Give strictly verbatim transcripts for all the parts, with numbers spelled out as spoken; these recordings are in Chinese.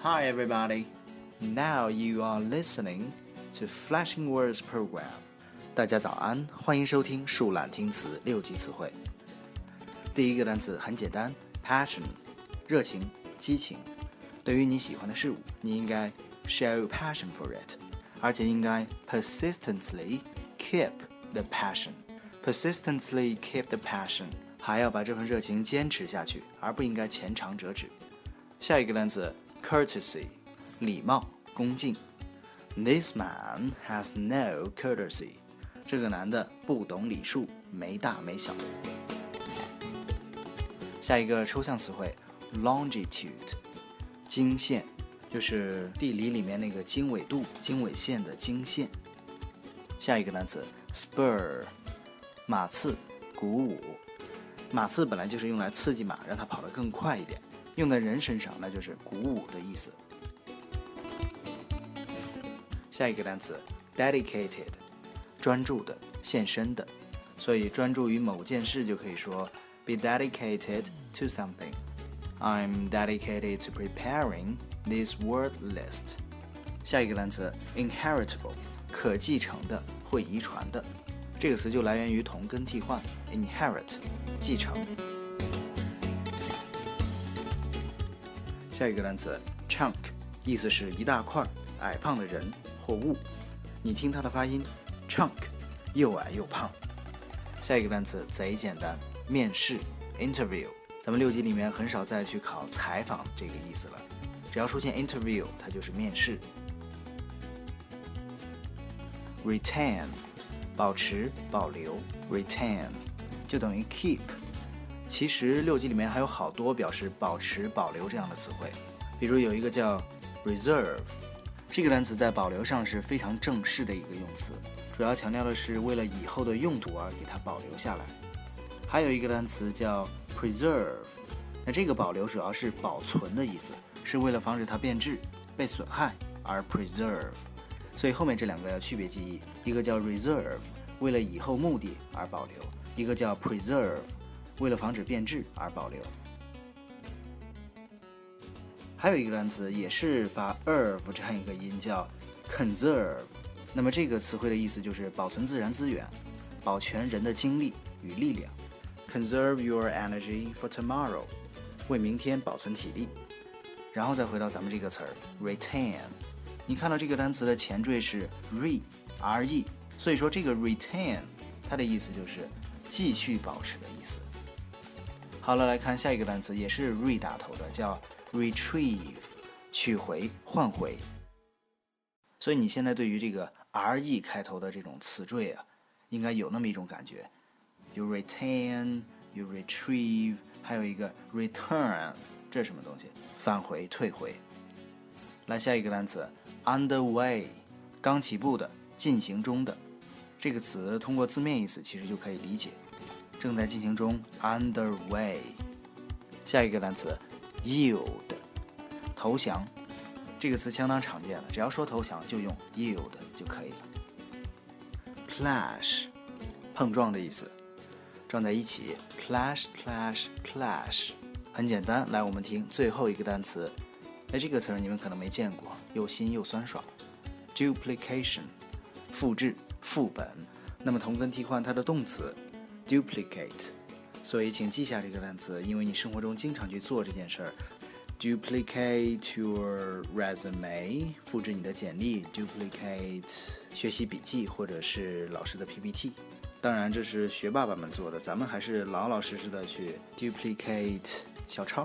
Hi everybody. Now you are listening to Flashing Words program. 大家早安，欢迎收听树懒听词六级词汇。第一个单词很简单 passion 热情激情。对于你喜欢的事物，你应该 show passion for it， 而且应该 persistently keep the passion persistently keep the passion 还要把这份热情坚持下去，而不应该浅尝辄止。下一个单词 courtesy 礼貌恭敬。 This man has no courtesy， 这个男的不懂礼数，没大没小。下一个抽象词汇 longitude 经线，就是地理里面那个经纬度经纬线的经线。下一个单词 spur 马刺鼓舞。马刺本来就是用来刺激马，让它跑得更快一点，用在人身上那就是鼓舞的意思。下一个单词 dedicated 专注的献身的，所以专注于某件事就可以说 be dedicated to something. I'm dedicated to preparing this word list. 下一个单词 inheritable 可继承的会遗传的，这个词就来源于同根替换 inherit 继承。下一个单词 chunk 意思是一大块矮胖的人或物，你听它的发音 chunk 又矮又胖。下一个单词贼简单面试 interview， 咱们六级里面很少再去考采访这个意思了，只要出现 interview 它就是面试。retain 保持保留 retain 就等于 keep， 其实六级里面还有好多表示保持保留这样的词汇，比如有一个叫 reserve， 这个单词在保留上是非常正式的一个用词，主要强调的是为了以后的用途而给它保留下来。还有一个单词叫 preserve， 那这个保留主要是保存的意思，是为了防止它变质被损害而 preserve， 所以后面这两个要区别记忆，一个叫 reserve 为了以后目的而保留，一个叫 preserve 为了防止变质而保留。还有一个单词也是发 erv 这样一个音叫 conserve， 那么这个词汇的意思就是保存自然资源，保全人的精力与力量。 Conserve your energy for tomorrow， 为明天保存体力。然后再回到咱们这个词儿 retain， 你看到这个单词的前缀是 re re， 所以说这个 retain 它的意思就是继续保持的意思。好了，来看下一个单词也是 re 打头的，叫 retrieve 取回换回。所以你现在对于这个 re 开头的这种词缀啊，应该有那么一种感觉， you retain you retrieve， 还有一个 return， 这是什么东西？返回退回。来下一个单词 underway 刚起步的进行中的，这个词通过字面意思其实就可以理解，正在进行中 underway。 下一个单词 yield 投降，这个词相当常见了，只要说投降就用 yield 就可以了。 clash 碰撞的意思，撞在一起 clash clash clash， 很简单。来我们听最后一个单词，哎，这个词你们可能没见过，又新又酸爽 duplication 复制副本，那么同根替换它的动词 duplicate， 所以请记下这个单词，因为你生活中经常去做这件事儿。Duplicate your resume 复制你的简历， duplicate 学习笔记或者是老师的 P P T， 当然这是学霸爸们做的，咱们还是老老实实的去 duplicate 小抄。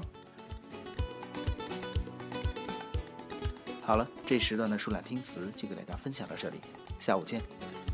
好了，这时段的树懒听词就给大家分享到这里，下午见。